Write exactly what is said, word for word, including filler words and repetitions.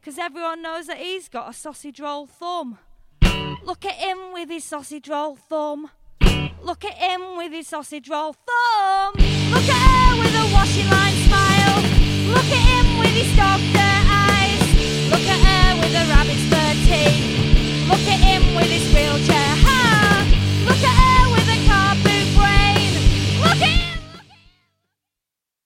'cause everyone knows that he's got a sausage roll thumb. Look at him with his sausage roll thumb. Look at him with his sausage roll thumb. Look at her with a washing line smile. Look at him with his dog dirt eyes. Look at her with a rabbit's fur teeth. Look at him with his wheelchair